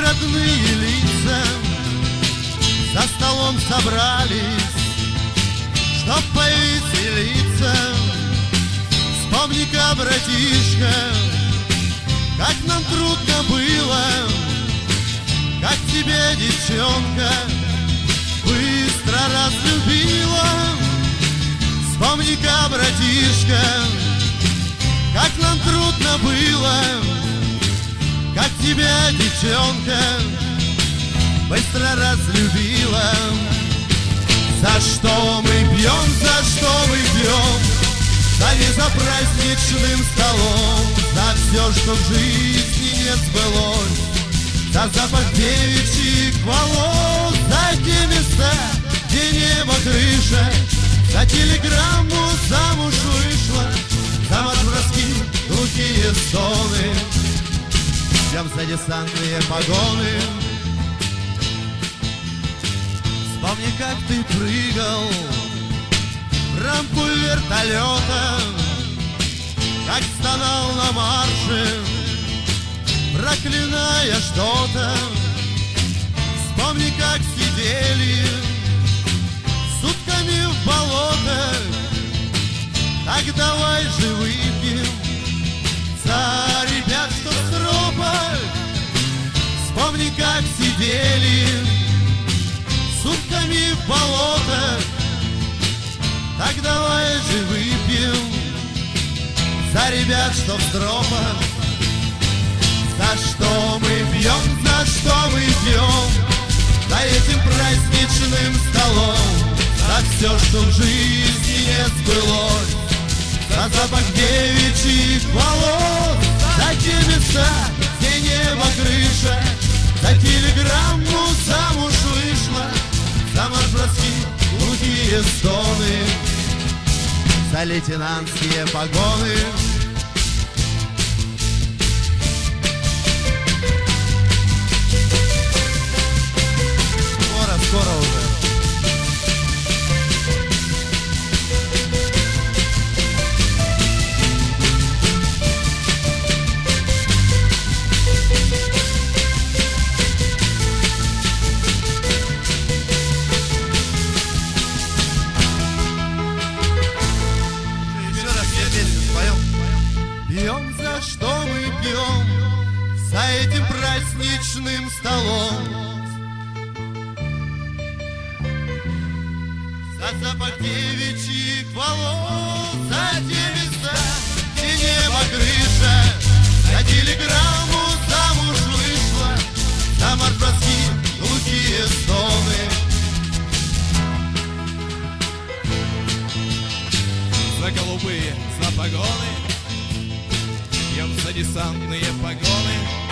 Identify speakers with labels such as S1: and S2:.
S1: родные лица за столом собрались, чтоб повеселиться. Вспомни-ка, братишка, как нам трудно было, как тебе, девчонка, быстро разлюбила. Вспомни-ка, братишка, как нам трудно было, как тебя, девчонка, быстро разлюбила. За что мы пьем, за что мы пьем? Да не за праздничным столом, за все, что в жизни не сбылось, за запах девичьих волос, за те места, где небо крыша, за телеграмму замуж вышла, за марш-броски, глухие стоны, пьем за десантные погоны. Вспомни, как ты прыгал в рамку вертолета, как стонал на марше, проклиная что-то. Вспомни, как сидели сутками в болотах. Так давай же выпьем за ребят, что в тропах. Вспомни, как сидели сутками в болотах. Так давай же выпьем за ребят, что в стропах. За что мы пьем, за что мы пьем? За этим праздничным столом, за все, что в жизни не сбылось, за запах девичьих волос, за те места, где небо крыша, за телеграмму замуж вышла, за марш-броски, глухие стоны, за лейтенантские погоны. Скоро уже. Еще раз все вместе споем. Пьем, за что мы пьем, за этим праздничным столом, за запах девичьих волос, за те места, где небо крыша, за телеграмму замуж вышла, за марш-броски, глухие стоны.
S2: За голубые, за погоны, пьем за десантные погоны.